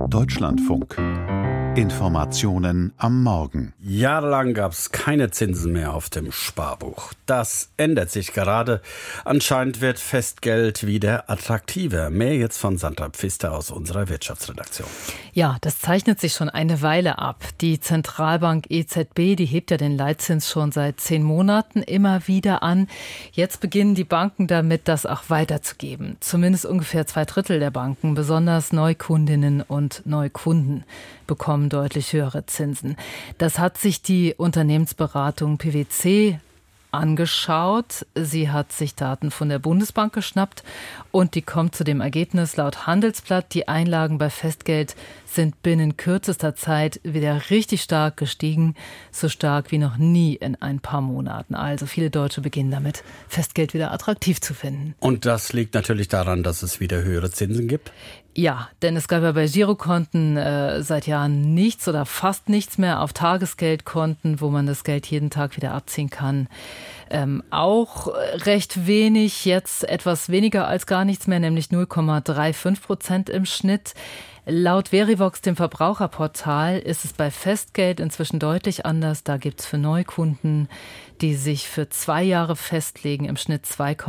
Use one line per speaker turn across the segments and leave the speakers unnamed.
Deutschlandfunk. Informationen am Morgen.
Jahrelang gab es keine Zinsen mehr auf dem Sparbuch. Das ändert sich gerade. Anscheinend wird Festgeld wieder attraktiver. Mehr jetzt von Sandra Pfister aus unserer Wirtschaftsredaktion.
Ja, das zeichnet sich schon eine Weile ab. Die Zentralbank EZB, die hebt ja den Leitzins schon seit 10 Monaten immer wieder an. Jetzt beginnen die Banken damit, das auch weiterzugeben. Zumindest ungefähr 2/3 der Banken, besonders Neukundinnen und Neukunden, bekommen deutlich höhere Zinsen. Das hat sich die Unternehmensberatung PwC angeschaut. Sie hat sich Daten von der Bundesbank geschnappt und die kommt zu dem Ergebnis, laut Handelsblatt, die Einlagen bei Festgeld sind binnen kürzester Zeit wieder richtig stark gestiegen, so stark wie noch nie in ein paar Monaten. Also viele Deutsche beginnen damit, Festgeld wieder attraktiv zu finden.
Und das liegt natürlich daran, dass es wieder höhere Zinsen gibt?
Ja, denn es gab ja bei Girokonten seit Jahren nichts oder fast nichts mehr auf Tagesgeldkonten, wo man das Geld jeden Tag wieder abziehen kann. Auch recht wenig, jetzt etwas weniger als gar nichts mehr, nämlich 0,35% im Schnitt. Laut Verivox, dem Verbraucherportal, ist es bei Festgeld inzwischen deutlich anders. Da gibt es für Neukunden, die sich für 2 Jahre festlegen, im Schnitt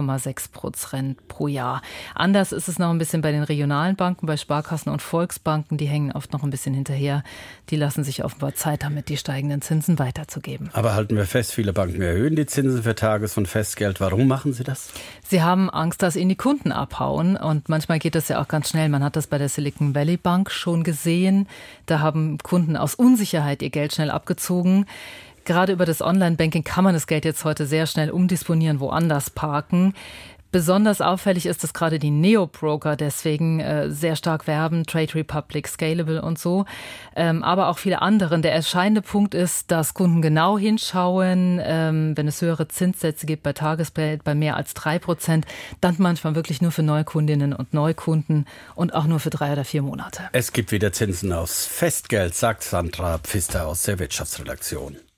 2,6% pro Jahr. Anders ist es noch ein bisschen bei den regionalen Banken, bei Sparkassen und Volksbanken. Die hängen oft noch ein bisschen hinterher. Die lassen sich offenbar Zeit damit, die steigenden Zinsen weiterzugeben.
Aber halten wir fest, viele Banken erhöhen die Zinsen für Tages- und Festgeld. Warum machen sie das?
Sie haben Angst, dass ihnen die Kunden abhauen. Und manchmal geht das ja auch ganz schnell. Man hat das bei der Silicon Valley Bank schon gesehen. Da haben Kunden aus Unsicherheit ihr Geld schnell abgezogen. Gerade über das Online-Banking kann man das Geld jetzt heute sehr schnell umdisponieren, woanders parken. Besonders auffällig ist, dass gerade die Neo-Broker deswegen sehr stark werben, Trade Republic, Scalable und so, aber auch viele andere. Der entscheidende Punkt ist, dass Kunden genau hinschauen, wenn es höhere Zinssätze gibt bei Tagesgeld bei mehr als 3%, dann manchmal wirklich nur für Neukundinnen und Neukunden und auch nur für 3 oder 4 Monate.
Es gibt wieder Zinsen aufs Festgeld, sagt Sandra Pfister aus der Wirtschaftsredaktion.